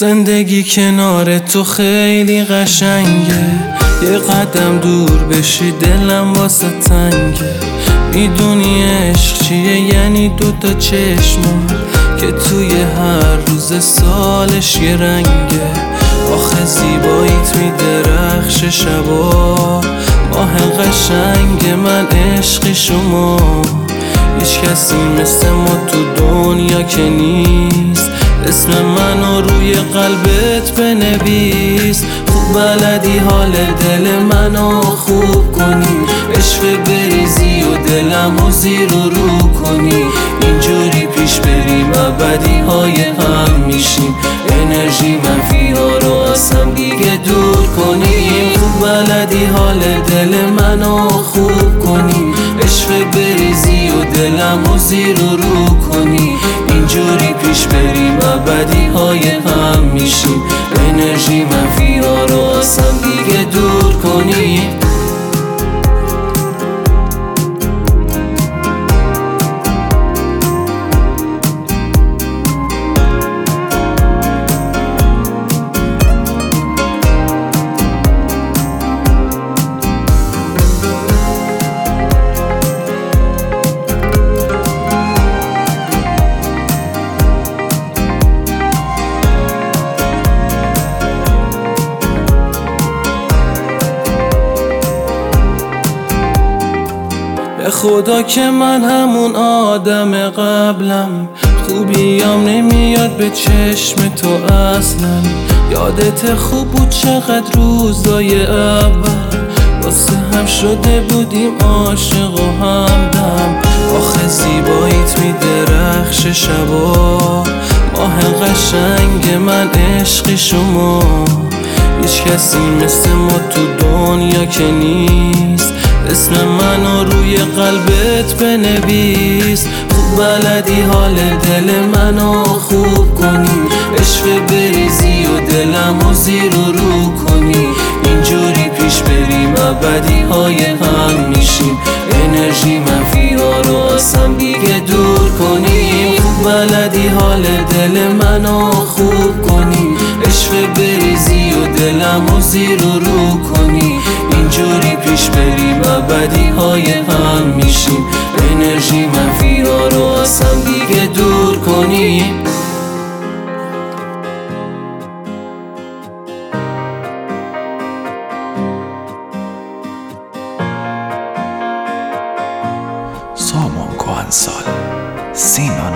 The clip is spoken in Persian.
زندگی کنار تو خیلی قشنگه، یه قدم دور بشی دلم واسه تنگه. میدونی عشق چیه؟ یعنی دوتا چشمان که توی هر روز سالش یه رنگه. آخه زیباییت میدرخش شبا، ماه قشنگ من عشقی شما. هیچ کسی مثل ما تو دنیا که نیست، اسم منو روی قلبت بنویس. خوب بلدی حال دل منو خوب کنی، عشق بریزی و دلمو زیر و رو کنی. اینجوری پیش بریم ابدی های هم میشیم، انرژی منفی ها رو از هم دیگه دور کنیم. خوب بلدی حال دل منو خوب کنی، عشق بریزی و دلمو زیر و رو کنی. اینجوری پیش بریم ابدی های هم میشیم، انرژی منفی ها رو از هم دیگه دور کنی. به خدا که من همون آدم قبلم، خوبیام نمیاد به چشم تو اصلا. یادت خوب بود چقدر روزای اول واسه هم شده بودیم عاشق و همدم. آخه زیباییت میدرخش شبا، ماه قشنگ من عشقی شما. هیچ کسی مثل ما تو دنیا که نیست، اسم منو روی قلبت بنویس. خوب بلدی حال دل منو خوب کنی، عشق بریزی و دلمو زیر و رو کنی. اینجوری پیش بریم ابدی های هم میشیم، انرژی منفی ها رو از هم دیگه دور کنیم. خوب بلدی حال دل منو خوب کنی، عشق بریزی و دلمو زیر و رو کنی. اینجوری پیش بریم ابدی های هم میشیم، انرژی منفی ها رو از هم دیگه دور کنیم. سامان کهنسال، سینا